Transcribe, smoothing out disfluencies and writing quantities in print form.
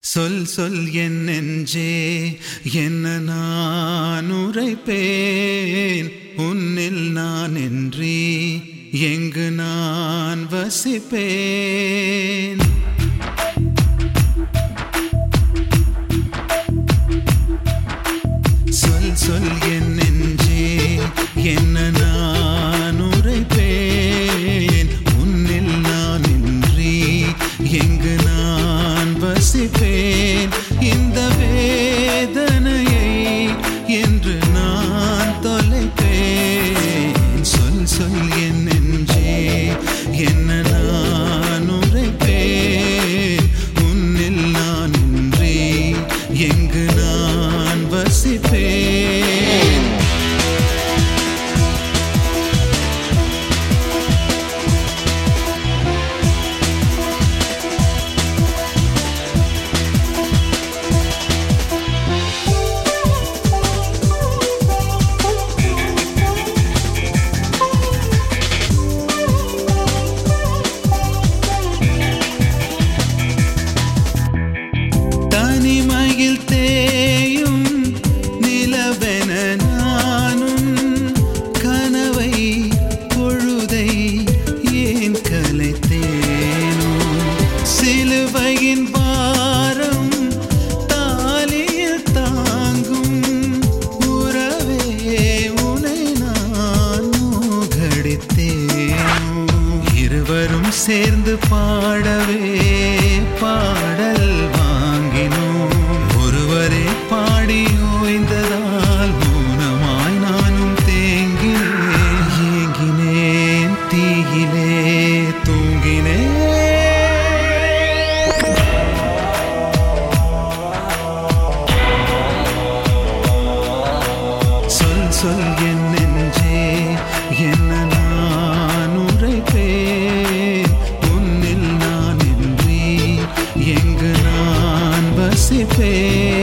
சொல் சொல் என் நெஞ்சே என்ன நான் உரைப்பேன் உன்னில் நான் இன்றி எங்கு நான் வசிப்பேன். சொல் சொல் என் நெஞ்சே என்ன நான் உரைப்பேன் உன்னில் நான் இன்றி எங்கு நான் வசிப்பேன். இந்த வேதனையை என்று நான் தொலைப்பேன். சொல் சொல் என் நெஞ்சே என்ன நான் உரைப்பேன் உன்னில் நான் இன்றி எங்கு நான் வசிப்பேன். தனிமையில் தேயும் நிலவென நானும் கனவை பொழுதை ஏன் கலைத்தேனோ. சிலுவையின் பாரம் தாலியில் தாங்கும் உறவே உனை நான் மூகடித்தேனோ. இருவரும் சேர்ந்து பாடவே பாடல் ஒருவரே பாடி ஓய்ந்ததால் மௌனமாய் நானும் தேங்கினேன். ஏங்கினேன் தீயிலே தூங்கினேன். சொல் சொல் என் நெஞ்சே என்ன நான் உரைப்பேன் உன்னில் நான் இன்றி எங்கு நான் வசிப்பேன்.